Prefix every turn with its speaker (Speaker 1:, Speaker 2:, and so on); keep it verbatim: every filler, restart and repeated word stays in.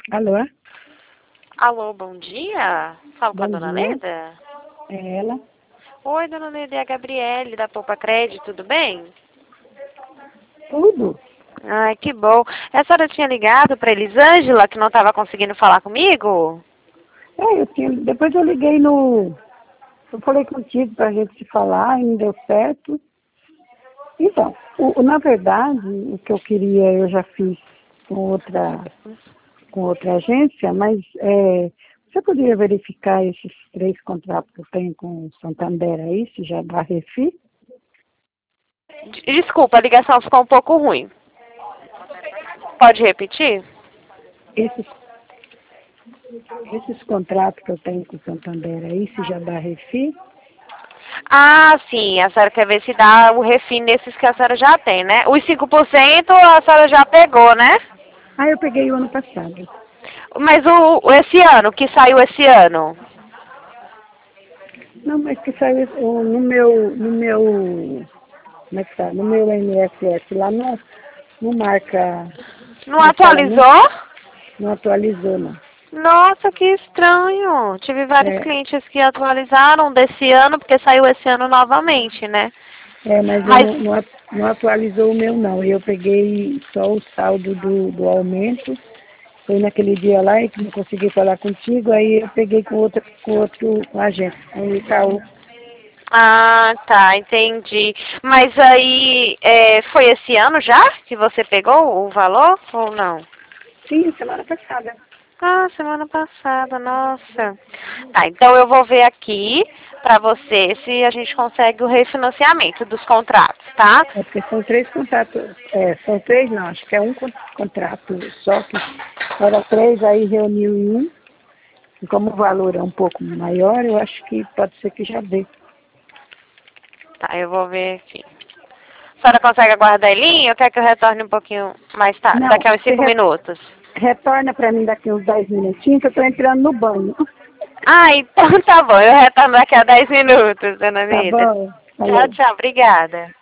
Speaker 1: Alô?
Speaker 2: Alô, bom dia. Falo com a
Speaker 1: Bom
Speaker 2: dona
Speaker 1: dia.
Speaker 2: Leda?
Speaker 1: É ela?
Speaker 2: Oi, dona Leda, é a Gabriele da Poupa Crédito, tudo bem?
Speaker 1: Tudo?
Speaker 2: Ai, que bom. A senhora tinha ligado para Elisângela, que não estava conseguindo falar comigo?
Speaker 1: É, eu tinha, depois eu liguei no... Eu falei contigo pra gente se falar e não deu certo. Então, o, o- na verdade, o que eu queria eu já fiz com outra, com outra agência, mas é, você poderia verificar esses três contratos que eu tenho com o Santander aí, se já dá refi?
Speaker 2: D- Desculpa, a ligação ficou um pouco ruim. Pode repetir?
Speaker 1: Esses, esses contratos que eu tenho com o Santander aí, se já dá refi?
Speaker 2: Ah, sim, a senhora quer ver se dá o refim nesses que a senhora já tem, né? Os cinco por cento a senhora já pegou, né?
Speaker 1: Ah, eu peguei o ano passado.
Speaker 2: Mas o, o- esse ano, que saiu esse ano?
Speaker 1: Não, mas que saiu o- no meu, no meu, como é que tá? No meu N S S lá não, não marca,
Speaker 2: Não
Speaker 1: como é que fala? Não,
Speaker 2: atualizou?
Speaker 1: não atualizou, não.
Speaker 2: Nossa, que estranho. Tive vários
Speaker 1: É,
Speaker 2: clientes que atualizaram desse ano, porque saiu esse ano novamente, né?
Speaker 1: é, mas eu
Speaker 2: Mas,
Speaker 1: não, não, at- não atualizou o meu, não. Eu peguei só o saldo do, do aumento. Foi naquele dia lá e que não consegui falar contigo, aí eu peguei com outro, com outro agente, com o Itaú.
Speaker 2: ah, tá, entendi. Mas aí, é, foi esse ano já que você pegou o valor ou não?
Speaker 1: Sim, semana passada.
Speaker 2: Ah, semana passada, nossa. Tá, então eu vou ver aqui pra você se a gente consegue o refinanciamento dos contratos, tá?
Speaker 1: É porque são três contratos, é, são três não, acho que é um con- contrato só que era três, aí reuniu em um, e como o valor é um pouco maior, eu acho que pode ser que já dê.
Speaker 2: Tá, eu vou ver aqui. A senhora consegue aguardar em linha ou quer que eu retorne um pouquinho mais tarde,
Speaker 1: Não,
Speaker 2: daqui a uns
Speaker 1: você
Speaker 2: cinco
Speaker 1: re-
Speaker 2: minutos?
Speaker 1: retorna para mim daqui uns dez minutinhos, que eu estou entrando no banho.
Speaker 2: Ah, então tá bom, eu retorno daqui a dez minutos, dona
Speaker 1: Tá
Speaker 2: Nida.
Speaker 1: bom?
Speaker 2: Tchau,
Speaker 1: Falou.
Speaker 2: tchau, obrigada.